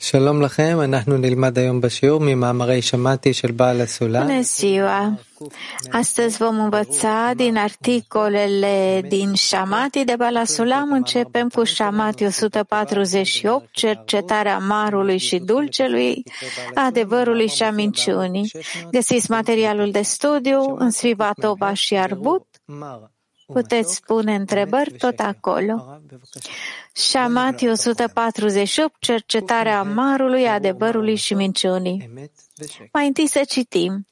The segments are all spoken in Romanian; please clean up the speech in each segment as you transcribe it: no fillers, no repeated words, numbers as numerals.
שלום לכם, אנחנו נלמד היום בשיעור ממאמרי שמעתי של בעל הסולם. Bună ziua! Astăzi vom învăța din articolele din Shamati de Baal HaSulam. Începem cu Shamati 148, cercetarea marului și dulcelui, adevărului și a minciunii. Găsiți materialul de studiu în Sviva Tova și Arbut. Puteți pune întrebări tot acolo. Shamati 148, cercetarea marului, adevărului și minciunii. Mai întâi să citim.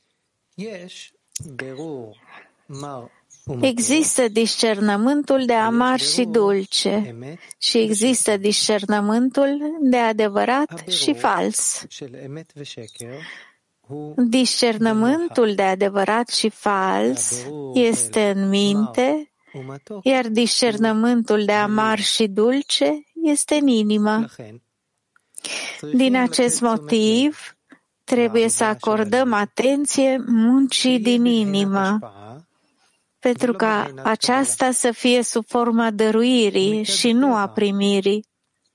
Există discernământul de amar și dulce și există discernământul de adevărat și fals. Discernământul de adevărat și fals este în minte, iar discernământul de amar și dulce este în inimă. Din acest motiv, trebuie să acordăm atenție muncii din inimă, pentru ca aceasta să fie sub forma dăruirii și nu a primirii.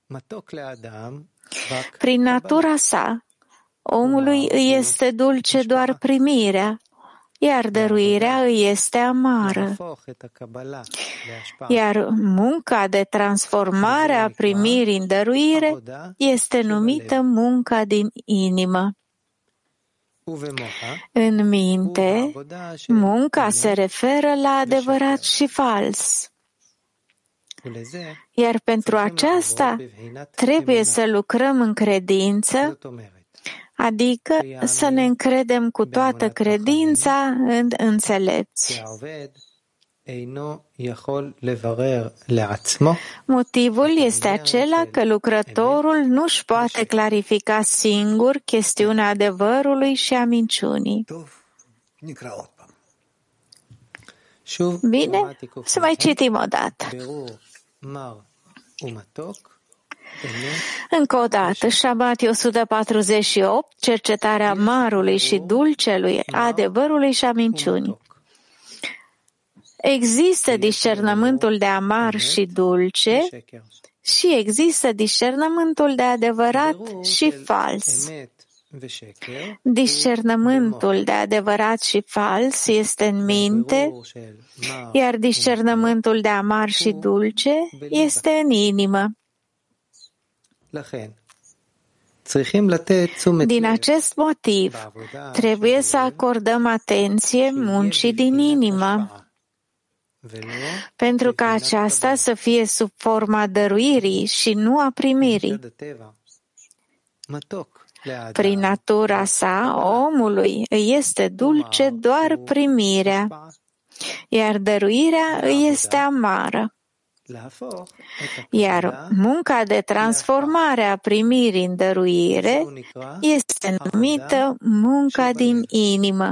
Prin natura sa, omului îi este dulce doar primirea, iar dăruirea îi este amară. Iar munca de transformare a primirii în dăruire este numită munca din inimă. În minte, munca se referă la adevărat și fals. Iar pentru aceasta trebuie să lucrăm în credință, adică să ne încredem cu toată credința în înțelepți. Motivul este acela că lucrătorul nu își poate clarifica singur chestiunea adevărului și a minciunii. Bine, să mai citim o dată. Încă o dată, Shamati 148, cercetarea marului și dulcelui, adevărului și a minciunii. Există discernământul de amar și dulce și există discernământul de adevărat și fals. Discernământul de adevărat și fals este în minte, iar discernământul de amar și dulce este în inimă. Din acest motiv, trebuie să acordăm atenție muncii din inimă, pentru ca aceasta să fie sub forma dăruirii și nu a primirii. Prin natura sa, omului îi este dulce doar primirea, iar dăruirea îi este amară. Iar munca de transformare a primirii în dăruire este numită munca din inimă.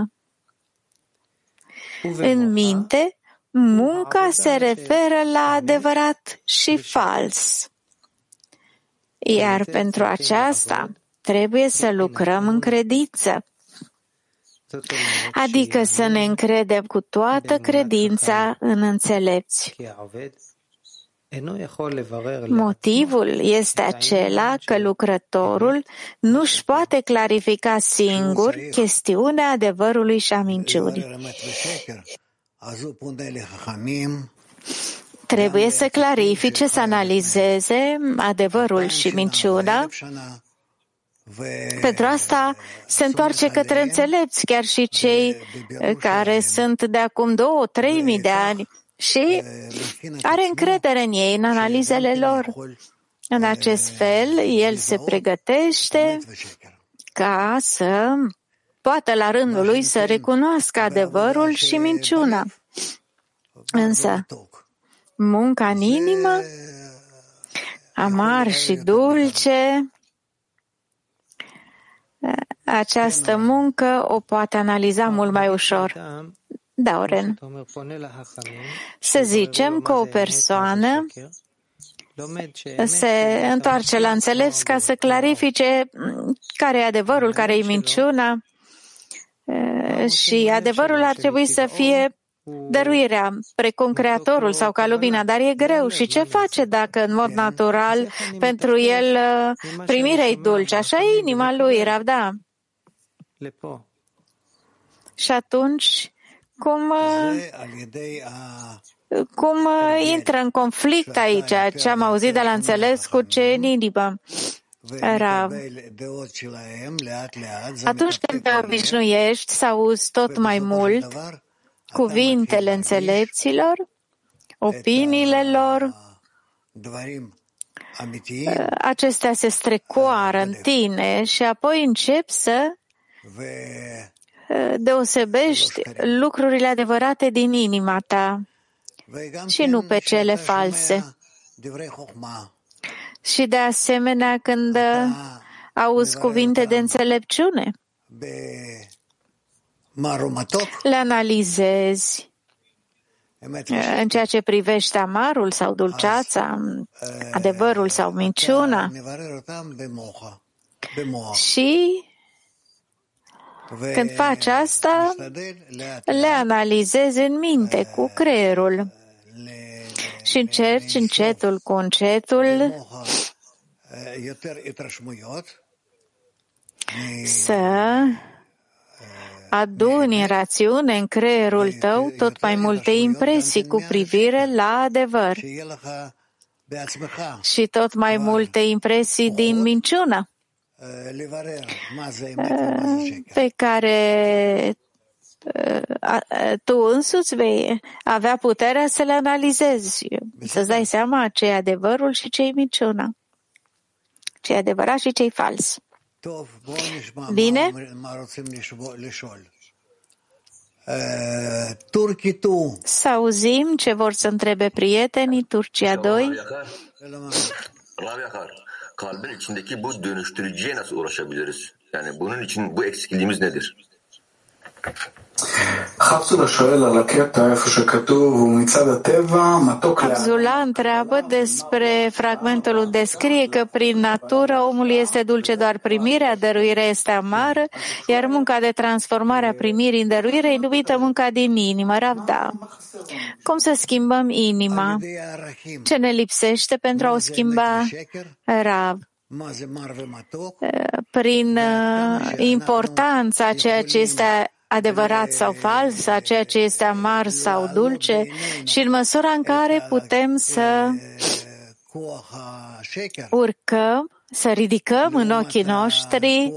În minte, munca se referă la adevărat și fals. Iar pentru aceasta trebuie să lucrăm în credință, adică să ne încredem cu toată credința în înțelepți. Motivul este acela că lucrătorul nu își poate clarifica singur chestiunea adevărului și a minciunii. Trebuie să clarifice, să analizeze adevărul și minciuna. Pentru asta se întoarce către înțelepți, chiar și cei care sunt de acum 2-3 mii de ani, și are încredere în ei, în analizele lor. În acest fel, el se pregătește ca să poată la rândul lui să recunoască adevărul și minciuna. Însă, munca în inimă, amar și dulce, această muncă o poate analiza mult mai ușor. Da, Oren. Să zicem că o persoană se întoarce la înțelepți ca să clarifice care e adevărul, care e minciuna, și adevărul ar trebui să fie dăruirea, precum Creatorul sau ca lumina, dar e greu. Și ce face dacă în mod natural pentru el primirea e dulce? Așa e inima lui, Ravda. Și atunci, cum intră în conflict aici, ce am auzit de la înțeles cu ce în inimă? Rav. Atunci când te obișnuiești să auzi tot mai mult cuvintele înțelepților, opiniile lor, acestea se strecoară în tine și apoi începi să deosebești lucrurile adevărate din inima ta și nu pe cele false. Și de asemenea, când auzi cuvinte de înțelepciune, le analizezi în ceea ce privește amarul sau dulceața, adevărul sau minciuna și când faci asta, le analizezi în minte, cu creierul și încerci încetul cu încetul să aduni în rațiune în creierul tău tot mai multe impresii cu privire la adevăr și tot mai multe impresii din minciună pe care tu însuți vei avea puterea să le analizezi, să-ți dai seama ce e adevărul și ce e minciuna, ce e adevărat și ce e fals. Bine? Să auzim ce vor să întrebe prietenii. Turcia 2. Kalbin içindeki bu dönüştürücüye nasıl ulaşabiliriz? Yani bunun için bu eksikliğimiz nedir? Abzula întreabă despre fragmentul unde scrie că prin natură omul este dulce, doar primirea, dăruirea este amară, iar munca de transformare a primirii în dăruire e numită munca din inimă, Ravda. Cum să schimbăm inima? Ce ne lipsește pentru a o schimba, Rav? Prin importanța ceea ce este adevărat sau fals, a ceea ce este amar sau dulce și în măsura în care putem să urcăm, să ridicăm în ochii noștri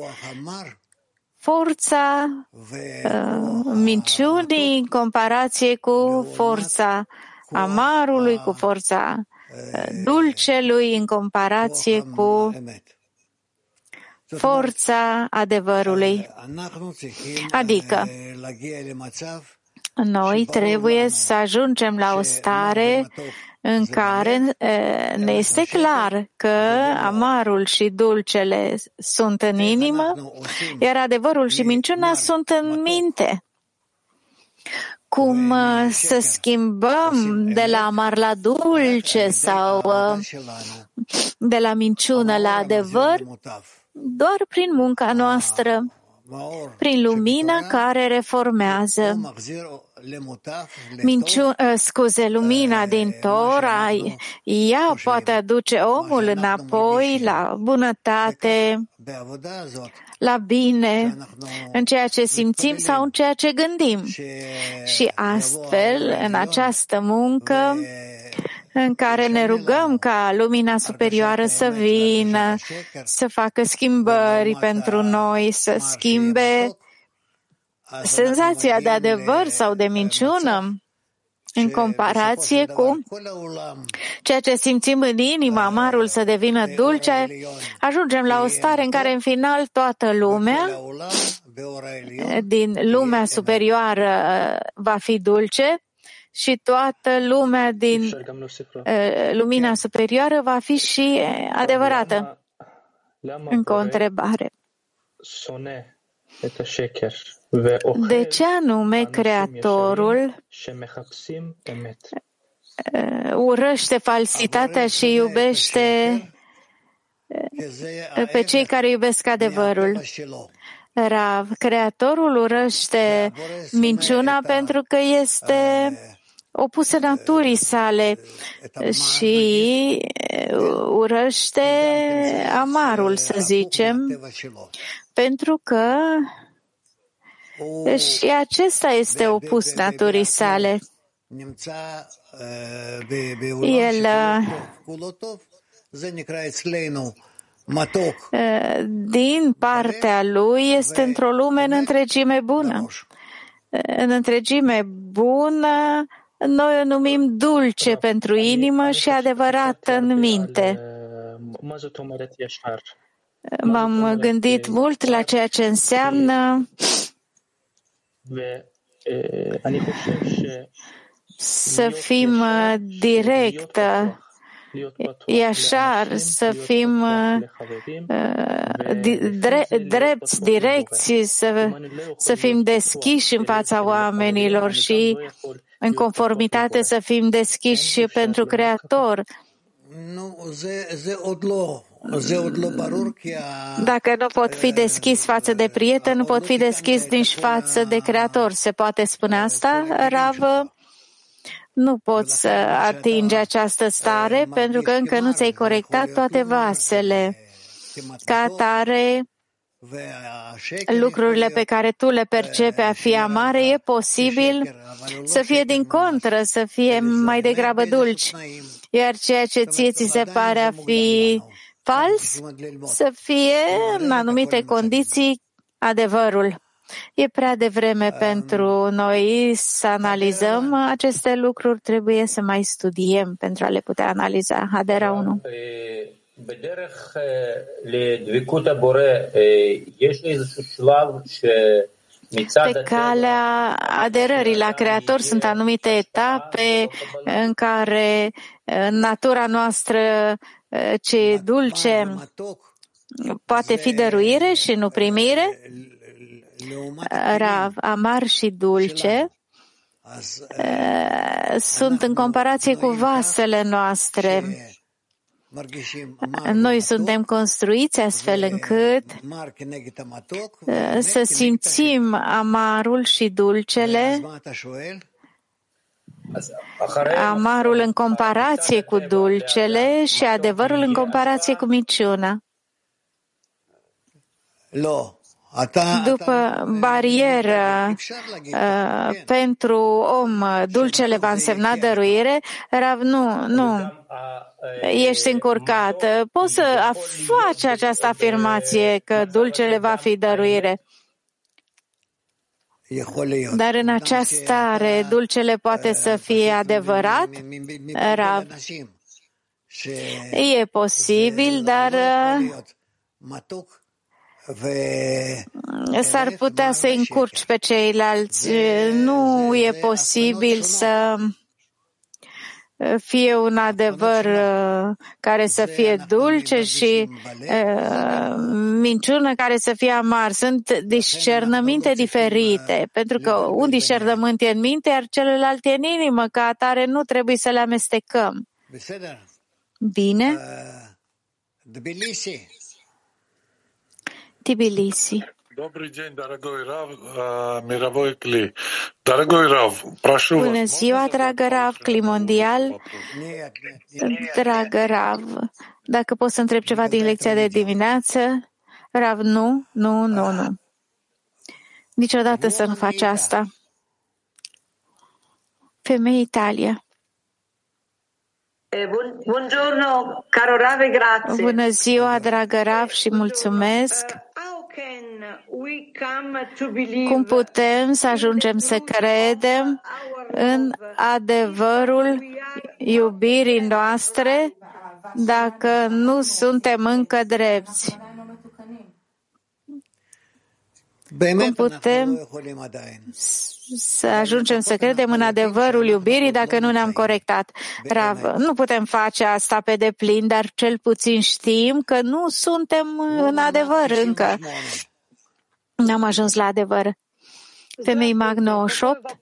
forța minciunii în comparație cu forța amarului, cu forța dulcelui în comparație cu forța adevărului. Adică, noi trebuie să ajungem la o stare în care ne este clar că amarul și dulcele sunt în inimă, iar adevărul și minciuna sunt în minte. Cum să schimbăm de la amar la dulce sau de la minciună la adevăr? Doar prin munca noastră, prin lumina care reformează. Lumina din Tora, ea poate aduce omul înapoi la bunătate, la bine, în ceea ce simțim sau în ceea ce gândim. Și astfel, în această muncă, în care ne rugăm ca lumina superioară să vină, să facă schimbări pentru noi, să schimbe senzația de adevăr sau de minciună în comparație cu ceea ce simțim în inimă, amarul să devină dulce, ajungem la o stare în care în final toată lumea din lumea superioară va fi dulce și toată lumea din lumina superioară va fi și adevărată. Încă o întrebare. De ce anume Creatorul urăște falsitatea și iubește pe cei care iubesc adevărul? Rav, Creatorul urăște minciuna pentru că este opusă naturii sale și urăște amarul, să zicem, pentru că și acesta este opus naturii sale. El din partea lui este într-o lume în întregime bună. În întregime bună, noi o numim dulce pentru inimă și adevărat în minte. M-am gândit mult la ceea ce înseamnă să fim direct, Iashar, să fim drepți, direcți, să fim deschiși în fața oamenilor și în conformitate să fim deschiși pentru Creator. Dacă nu pot fi deschis față de prieten, nu pot fi deschis nici față de Creator. Se poate spune asta, Rav? Nu poți atinge această stare pentru că încă nu ți-ai corectat toate vasele. Ca atare, lucrurile pe care tu le percepi a fi amare, e posibil să fie din contră, să fie mai degrabă dulci. Iar ceea ce ție ți se pare a fi fals, să fie în anumite condiții adevărul. E prea devreme pentru noi să analizăm aceste lucruri, trebuie să mai studiem pentru a le putea analiza. Hadera 1. Pe calea aderării la Creator sunt anumite etape în care natura noastră ce e dulce poate fi dăruire și nu primire. Rav, amar și dulce sunt în comparație cu vasele noastre. Noi suntem construiți astfel încât să simțim amarul și dulcele, amarul în comparație cu dulcele și adevărul în comparație cu minciuna. După barieră pentru om, dulcele va însemna dăruire. Rav, nu, ești încurcat. Poți să faci această afirmație că dulcele va fi dăruire. Dar în această stare, dulcele poate să fie adevărat, Rav. E posibil, dar s-ar putea să încurci pe ceilalți. Nu e posibil să fie un adevăr care să fie dulce și minciună care să fie amar. Sunt discernăminte diferite, pentru că un discernământ e în minte, iar celălalt e în inimă, ca atare nu trebuie să le amestecăm. Bine? Tbilisi. Bună ziua, dragă Rav, Cli Mondial. Dragă Rav, dacă pot să întreb ceva din lecția de dimineață? Rav, nu. Niciodată să nu faci asta. Femei Italia. Buongiorno, caro Rav, grazie. Bună ziua, dragă Rav, și mulțumesc. Cum putem să ajungem să credem în adevărul iubirii noastre dacă nu suntem încă drepți? Cum putem să ajungem să credem în adevărul iubirii dacă nu ne-am corectat? Rav, nu putem face asta pe deplin, dar cel puțin știm că nu suntem în adevăr încă. N-am ajuns la adevăr. Femei Mag 98.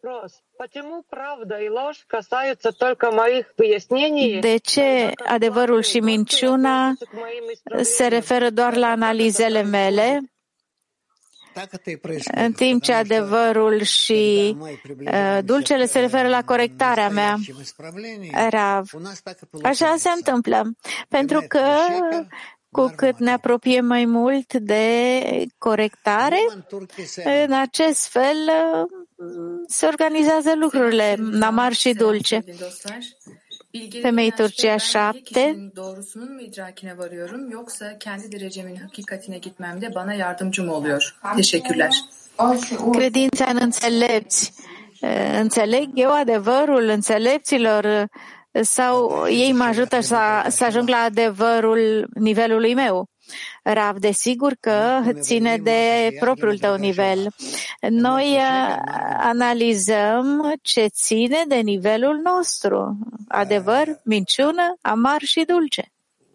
De ce adevărul și minciuna se referă doar la analizele mele? în timp ce adevărul și dulcele se referă la corectarea mea. Rav, așa se întâmplă, pentru că cu cât ne apropiem mai mult de corectare, în acest fel se organizează lucrurile în amar și dulce. Femei Turcia 7. Credința în înțelepți. Înțeleg eu adevărul înțelepților sau ei mă ajută să ajung la adevărul nivelului meu? Rav, desigur că ține de propriul tău nivel. Noi analizăm ce ține de nivelul nostru. Adevăr, minciună, amar și dulce.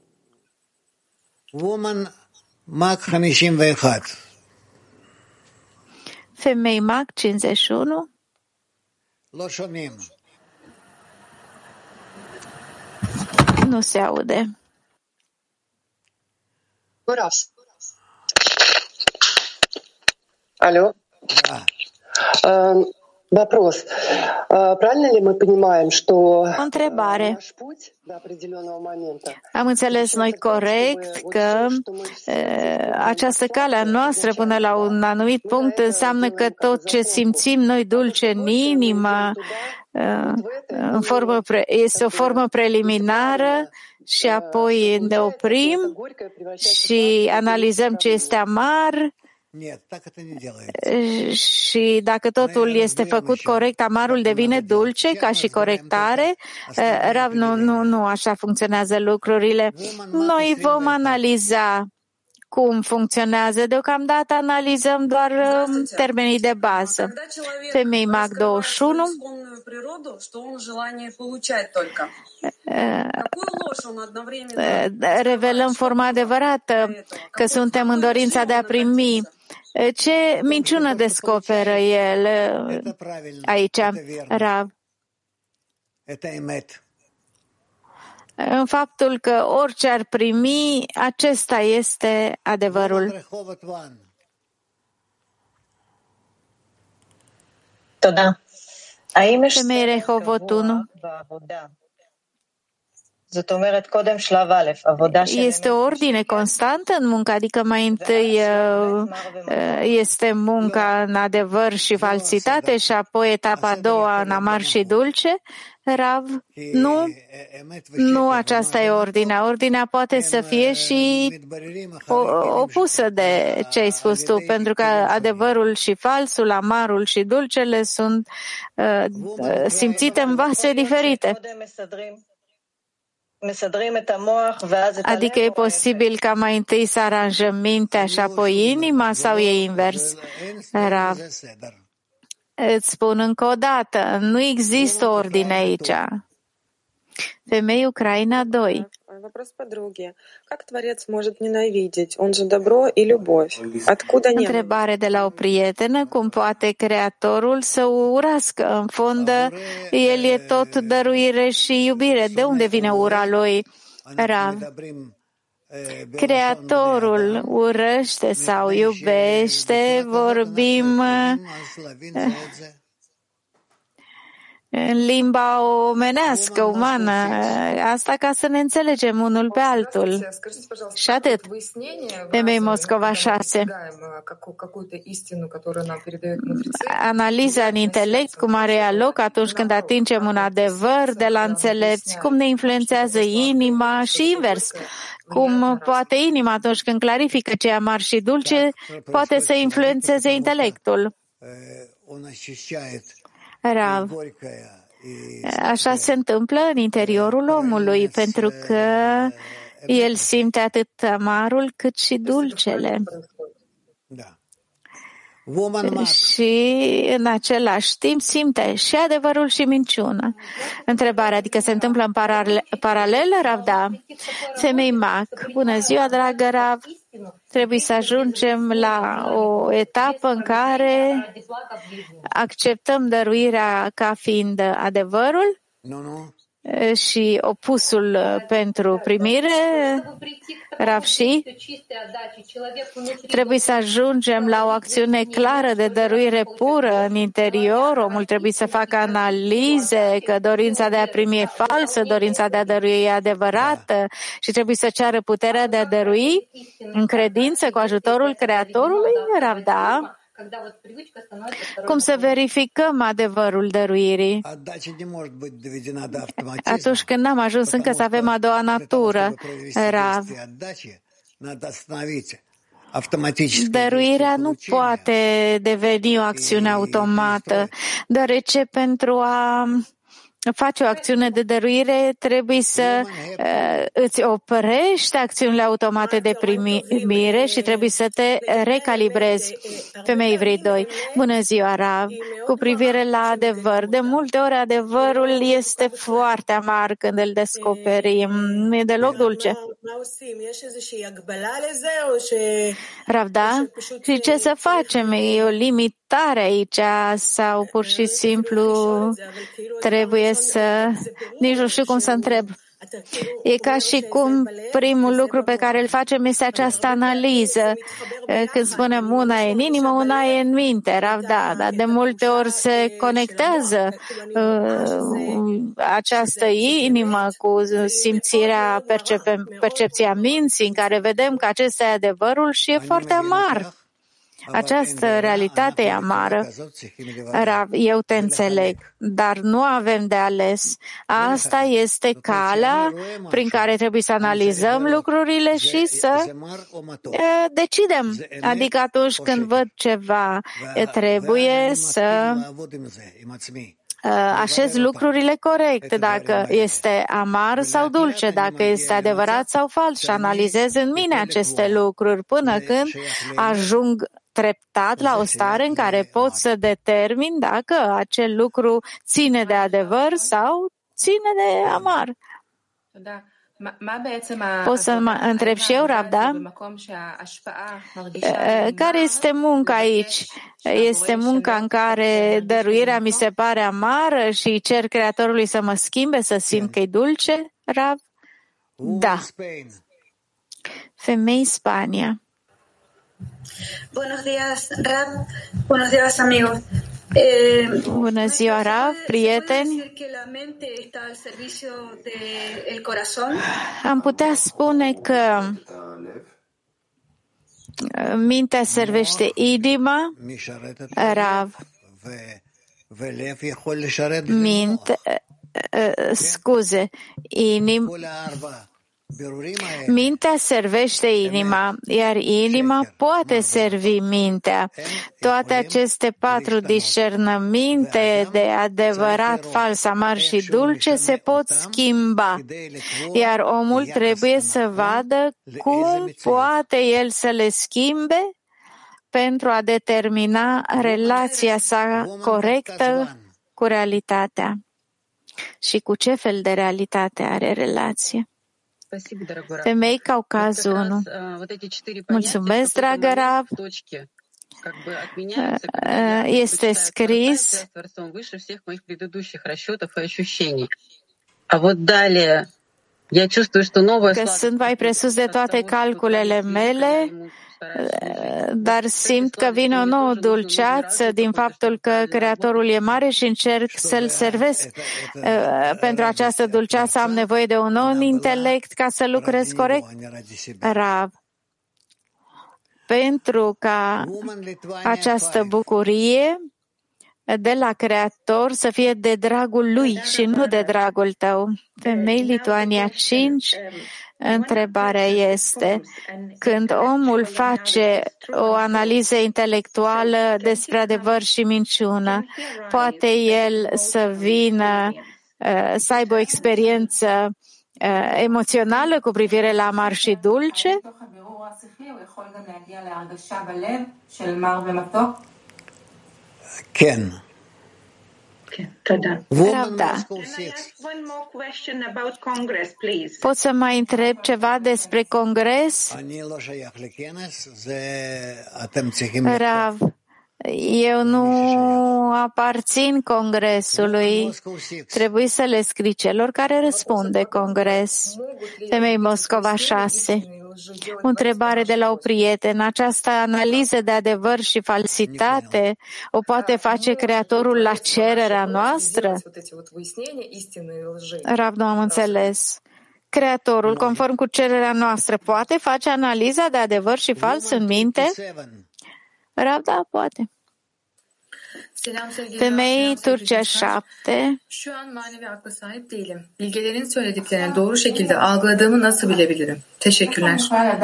Woman Mac 51. Femei Mac 51. Lo shomim. Nu se aude. Алло. Da. Вопрос. Правильно ли мы понимаем, что Întrebare. наш путь до определенного момента? Am înțeles noi corect că această cale a noastră până la un anumit punct înseamnă că tot ce simțim noi dulce în inimă este o formă preliminară și apoi ne oprim și analizăm ce este amar și dacă totul este făcut corect, amarul devine dulce ca și corectare. Rav, nu așa funcționează lucrurile. Noi vom analiza cum funcționează. Deocamdată analizăm doar termenii de bază. Femei Mac 21. Revelăm forma adevărată că suntem în dorința de a primi. Ce minciună descoperă el aici, Rav? În faptul că orice ar primi, acesta este adevărul. Femei Rehovot 1. Este o ordine constantă în muncă, adică mai întâi este munca în adevăr și falsitate și apoi etapa a doua în amar și dulce. Rav, nu aceasta e ordinea. Ordinea poate să fie și opusă de ce ai spus tu, pentru că adevărul și falsul, amarul și dulcele sunt simțite în vase diferite. Adică e posibil ca mai întâi să aranjăm mintea și apoi inima sau e invers? Rav, îți spun încă o dată, nu există ordine aici. Femei Ucraina 2. Вопрос подруги. Как Творец может ненавидеть? Он же добро и любовь. Откуда ненависть? Întrebare de la o prietenă. Cum poate Creatorul să urască? În fond, El e tot dăruire și iubire. De unde vine ura Lui? Rav, Creatorul urăște sau iubește, vorbim în limba omenească, umană, asta ca să ne înțelegem unul pe altul. Și atât. Femei Moscova 6. Analiza în intelect, cum are ea loc atunci când atingem un adevăr de la înțelepți, cum ne influențează inima și invers. Cum poate inima atunci când clarifică ce e amar și dulce, poate să influențeze intelectul. Rav, așa se întâmplă în interiorul omului, pentru că el simte atât amarul cât și dulcele. Și în același timp simte și adevărul și minciuna. Întrebare, adică se întâmplă în paralel, Rav? Da. Femei Mac, bună ziua, dragă Rav. Trebuie să ajungem la o etapă în care acceptăm dăruirea ca fiind adevărul? și opusul pentru primire, Rav, și trebuie să ajungem la o acțiune clară de dăruire pură în interior. Omul trebuie să facă analize că dorința de a primi e falsă, dorința de a dărui e adevărată și trebuie să ceară puterea de a dărui în credință cu ajutorul Creatorului, Rav, da? Cum să verificăm adevărul dăruirii? Atunci când n-am ajuns încă să avem a doua natură, Rav. Dăruirea nu poate deveni o acțiune automată, deoarece pentru a face o acțiune de dăruire trebuie să îți oprești acțiunile automate de primire și trebuie să te recalibrezi. Femei Ivrit 2. Bună ziua, Rav. Cu privire la adevăr, de multe ori adevărul este foarte amar când îl descoperim. Nu e deloc dulce. Rav, da? Și ce să facem? E o limitare aici sau pur și simplu trebuie să... Nici nu știu cum să întreb. E ca și cum primul lucru pe care îl facem este această analiză. Când spunem una e în inimă, una e în minte, Rav, da, dar de multe ori se conectează această inimă cu simțirea, percepția minții, în care vedem că acesta e adevărul și e foarte amar. Această realitate e amară. Rav, eu te înțeleg, dar nu avem de ales. Asta este calea prin care trebuie să analizăm lucrurile și să decidem. Adică atunci când văd ceva, trebuie să așez lucrurile corect, dacă este amar sau dulce, dacă este adevărat sau fals și analizez în mine aceste lucruri până când ajung treptat la o stare în care pot să determin dacă acel lucru ține de adevăr sau ține de amar. Pot să mă întreb și eu, Rav, da? Care este munca aici? Este munca în care dăruirea mi se pare amară și cer Creatorului să mă schimbe, să simt că e dulce, Rav? Da. Femei Spania. Buenos días, Rav. Buenos días, amigos. Bună ziua, Rav, prieteni. Am putea spune că mintea servește inima, Rav. Mintea servește inima, iar inima poate servi mintea. Toate aceste 4 discernăminte de adevărat, fals, amar și dulce se pot schimba, iar omul trebuie să vadă cum poate el să le schimbe pentru a determina relația sa corectă cu realitatea. Și cu ce fel de realitate are relație? Femei Caucaz 1. Mulțumesc, dragă Rav. Este scris că sunt mai presus de toate calculele mele, dar simt că vine o nouă dulceață din faptul că Creatorul e mare și încerc să-L servesc. Pentru această dulceață am nevoie de un nou intelect ca să lucrez corect. Rav, pentru ca această bucurie de la Creator să fie de dragul Lui și nu de dragul tău. Femei Lituania 5. Întrebarea este, când omul face o analiză intelectuală despre adevăr și minciună, poate el să vină, să aibă o experiență emoțională cu privire la amar și dulce? Ken. Da. Pot să mai întreb ceva despre Congres? Rav, Eu nu aparțin Congresului. Trebuie să le scrii celor care răspund de Congres. Femei Moscova 6. O întrebare de la o prietenă. Această analiză de adevăr și falsitate o poate face Creatorul la cererea noastră? Rav, nu am înțeles. Creatorul, conform cu cererea noastră, poate face analiza de adevăr și fals în minte? Rav, da, poate. Femei Turcia 7. Şu an manevi akla sahip değilim. Bilgelerin söylediklerini doğru şekilde algıladığımı nasıl bilebilirim? Teşekkürler.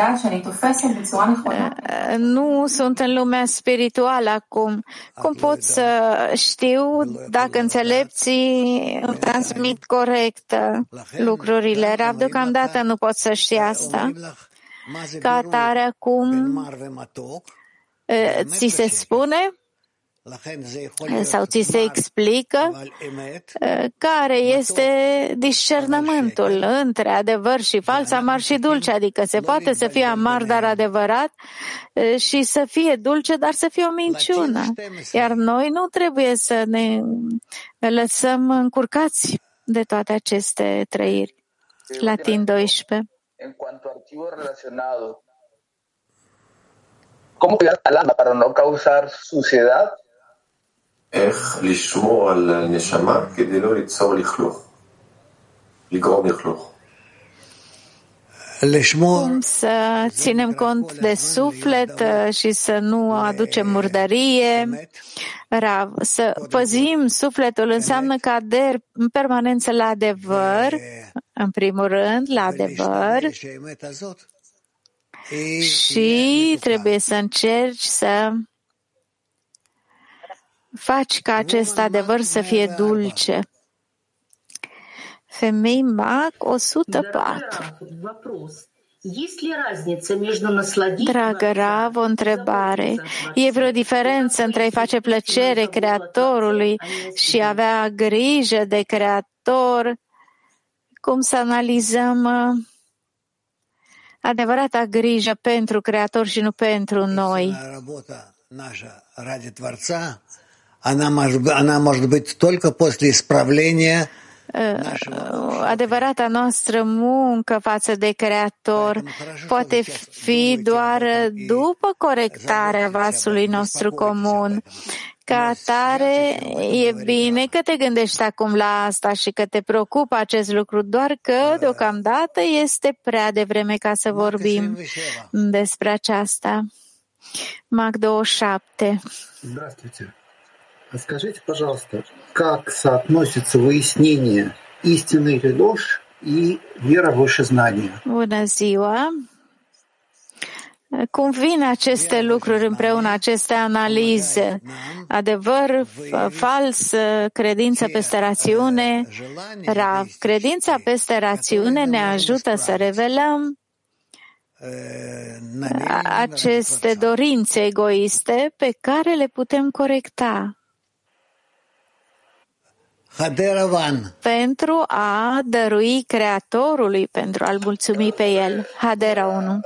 Nu sunt în lumea spirituală acum. Cum pot să știu dacă înțelepții îmi transmit corect lucrurile? Rav, deocamdată nu pot să știu asta. Ca atare acum ți se spune sau ți se explică care este discernământul între adevăr și fals, amar și dulce, adică se poate să fie amar, dar adevărat, și să fie dulce, dar să fie o minciună. Iar noi nu trebuie să ne lăsăm încurcați de toate aceste trăiri. Latin 12. En cuanto a archivo relacionado, ¿cómo cuidar al alma para no causar suciedad? איך לשמור על הנשמה כדי לא ליצור לכלוך, לגרום לכלוך. Cum să ținem cont de suflet și să nu aducem murdărie. Rav, să păzim sufletul înseamnă că ader în permanență la adevăr, în primul rând, la adevăr, și trebuie să încerci să faci ca acest adevăr să fie dulce. Femei Mac 104. Dragă Rav, o întrebare. E vreo diferență între a-i face plăcere Creatorului și a avea grijă de Creator? Cum să analizăm adevărata grijă pentru Creator și nu pentru noi? Она может быть только после исправления. Adevărata noastră muncă față de Creator poate fi doar după corectarea vasului nostru comun. Ca atare, e bine că te gândești acum la asta și că te preocupă acest lucru, doar că deocamdată este prea devreme ca să vorbim despre aceasta. Mac 27. Здравствуйте. Скажите, пожалуйста, как соотносится выяснение истины или ложь и вера в высшее знание? Bună ziua! Cum vin aceste lucruri împreună, aceste analize? Adevăr, fals, credință peste rațiune? Rav, credința peste rațiune ne ajută să revelăm aceste dorințe egoiste pe care le putem corecta pentru a dărui Creatorului, pentru a-L mulțumi pe El. Hadera 1.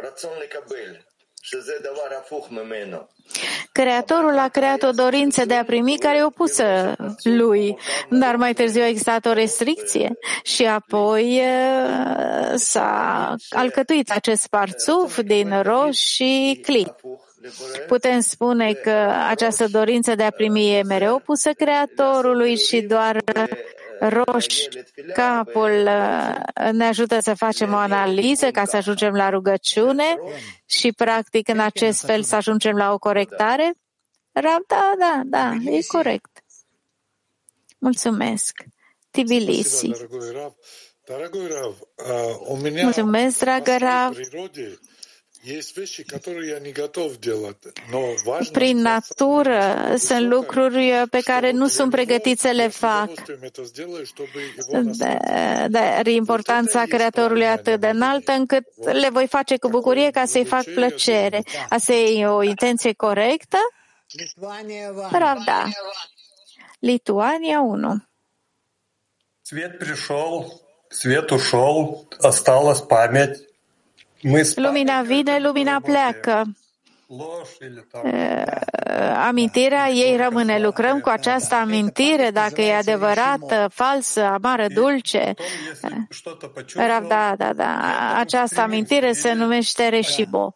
Creatorul a creat o dorință de a primi care e opusă lui, dar mai târziu a existat o restricție și apoi s-a alcătuit acest parțuf din roș și cli. Putem spune că această dorință de a primi e mereu opusă Creatorului și doar roș, capul, ne ajută să facem o analiză ca să ajungem la rugăciune și practic în acest fel să ajungem la o corectare? Da, e corect. Mulțumesc. Tbilisi. Mulțumesc, dragă Rav. Prin natură sunt lucruri pe care nu sunt pregătit să le fac. Dar importanța Creatorului e atât de înaltă încât le voi face cu bucurie ca să-i fac plăcere. Asta e o intenție corectă? Pravda. Lituania 1. Свет пришел, свет ушел, осталась память. Lumina vine, lumina pleacă. amintirea ei rămâne. Lucrăm cu această amintire, dacă e adevărată, falsă, amară, dulce. Rav, da. Această amintire se numește reșibo.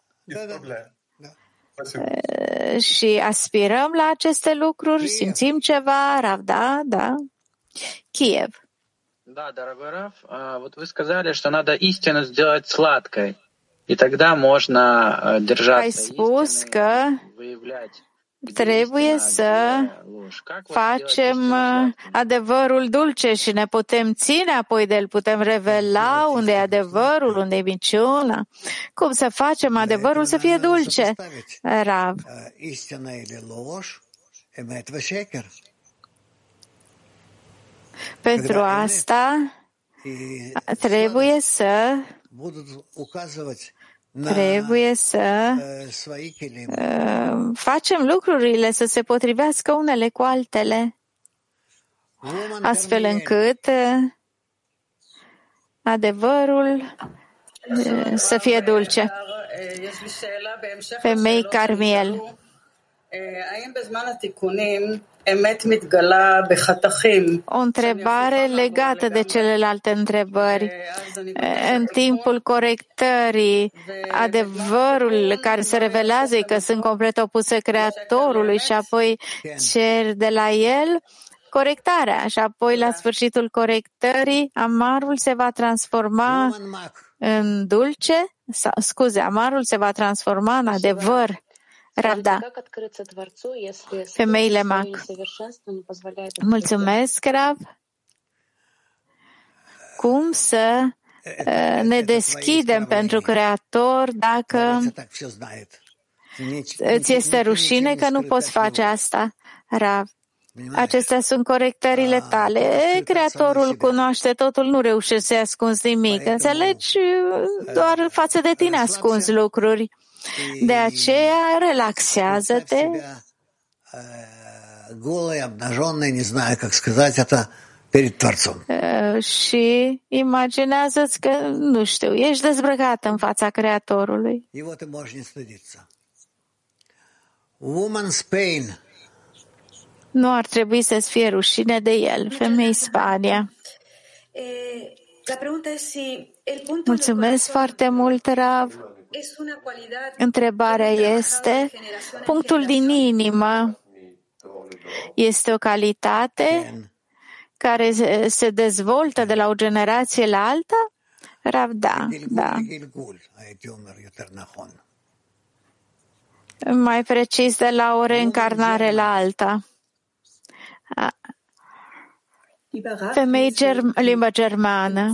Și aspirăm la aceste lucruri, simțim ceva, Rav, da. Kiev. Да, дорогой Рав, вот вы сказали, что надо истину сделать сладкой, и тогда можно держаться истины, выявлять. Trebuie să facem adevărul dulce și ne putem ține apoi de el, putem revela unde e adevărul, unde e minciuna. Cum să facem adevărul să fie dulce? Rav. Pentru asta trebuie să facem lucrurile să se potrivească unele cu altele, astfel încât adevărul să fie dulce. Femei Carmiel. O întrebare legată de celelalte întrebări. În timpul corectării, adevărul care se revelează e că sunt complet opuse Creatorului și apoi cer de la el corectarea și apoi la sfârșitul corectării amarul se va transforma în dulce? Amarul se va transforma în adevăr. Ravda. Femeile Mac. Mulțumesc, Rav. Cum să ne deschidem pentru Creator dacă îți este rușine că nu poți face asta, Rav? Acestea sunt corectările tale. Creatorul cunoaște totul, nu reușești să-i ascunzi nimic. Înțelegi? Doar față de tine ascunzi lucruri. De aceea, relaxează-te și imaginează-ți că, nu știu, ești dezbrăcat în fața Creatorului. Nu ar trebui să-ți fie rușine de el. Femei Spania. Mulțumesc foarte mult, Rav. Întrebarea este, punctul din inimă este o calitate care se dezvoltă de la o generație la alta? Rav, da. Mai precis, de la o reîncarnare la alta. Femei limba germană.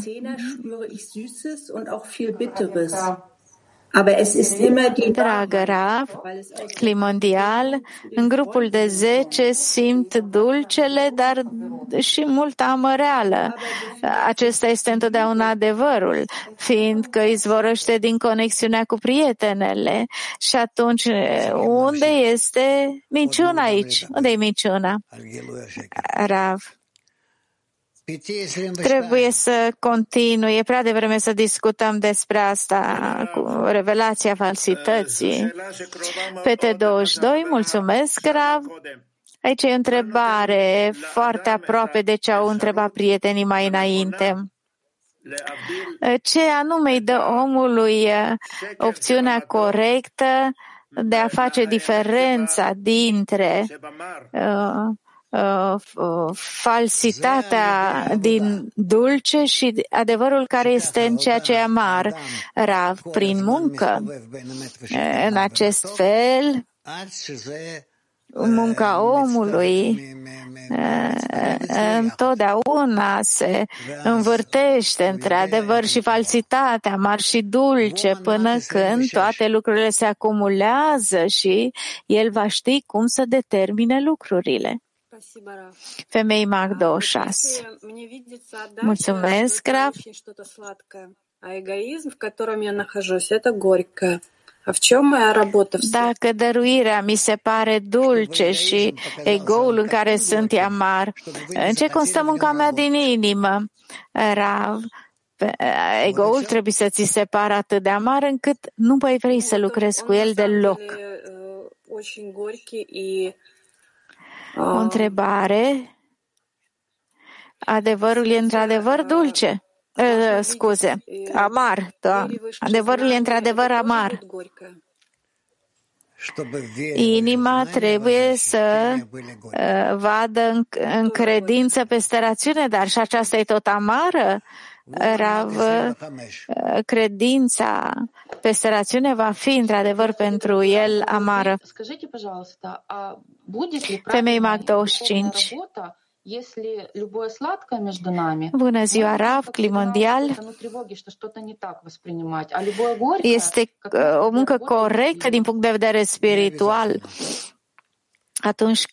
Dragă Rav, Climondial, în grupul de 10 simt dulcele, dar și multă amăreală. Acesta este întotdeauna adevărul, fiindcă izvorăște din conexiunea cu prietenele. Și atunci, unde este minciuna aici? Unde e minciuna? Rav. Trebuie să continui. E prea devreme să discutăm despre asta cu revelația falsității. PT22, mulțumesc, Rav. Aici e o întrebare foarte aproape de ce au întrebat prietenii mai înainte. Ce anume îi dă omului opțiunea corectă de a face diferența dintre falsitatea din dulce și adevărul care este în ceea ce e amar, Rav, prin muncă. În acest fel, munca omului întotdeauna se învârtește între adevăr și falsitate, amar și dulce, până când toate lucrurile se acumulează și el va ști cum să determine lucrurile. Femei Mag 26. Mulțumesc, Rav. Dacă dăruirea mi se pare dulce și egoul în care sunt e amar, în ce constă munca mea din inimă? Rav, Ego-ul trebuie să ți se pară atât de amar încât nu mai vrei să lucrezi cu el deloc. O întrebare. Adevărul e într-adevăr dulce. Amar. Da. Adevărul e într-adevăr amar. Inima trebuie să vadă în credință peste rațiune, dar și aceasta e tot amară. Credința peste rațiune va fi într-adevăr pentru el amară. Femei Mag 25. Bună ziua, Rav, Climondial. Este o muncă corectă din punct de vedere spiritual atunci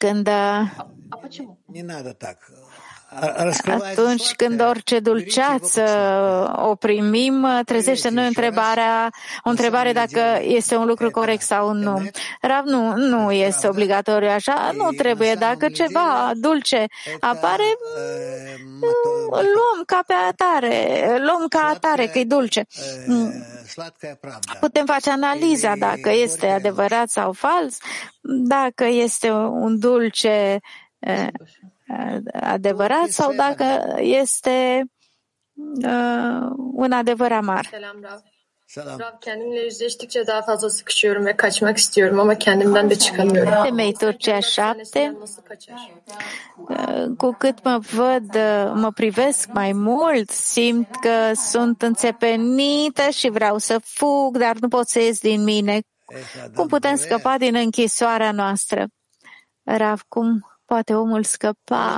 când orice dulceață o primim, trezește în noi o întrebare dacă este un lucru corect sau nu. Rav, nu este obligatoriu așa, nu trebuie. Dacă ceva dulce apare, îl luăm ca atare că e dulce. Putem face analiza dacă este adevărat sau fals, dacă este un dulce adevărat sau dacă este un adevăr amar. Rav, kendimle yüzleştikçe daha fazla sıkışıyorum ve kaçmak istiyorum ama kendimden de çıkamıyorum. Femei Turcia 7. Cu cât mă privesc mai mult, simt că sunt înțepenită și vreau să fug, dar nu pot să ies din mine. Cum putem scăpa din închisoarea noastră? Rav, cum poate omul scăpa?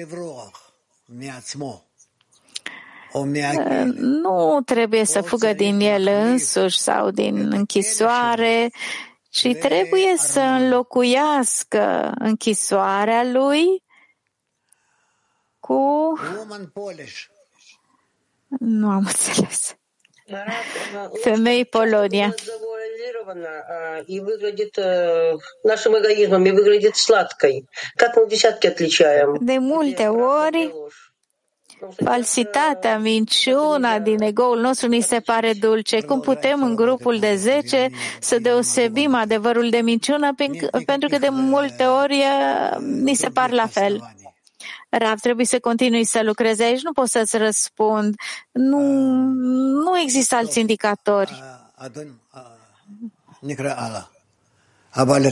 Nu trebuie să fugă din el însuși sau din închisoare, ci trebuie să înlocuiască închisoarea lui cu... Nu am înțeles. Femei Polonia. И выглядит нашим эгоизмом, и выглядит сладкой. Как мы в десятке отличаем? De multe ori, falsitatea, minciuna din ego-ul nostru ni se pare dulce. Cum putem în grupul de 10 să deosebim adevărul de minciună? Pentru că de multe ori ni se par la fel. Rav, trebuie să continui să lucrezi aici, nu pot să-ți răspund. Nu există alți indicatori.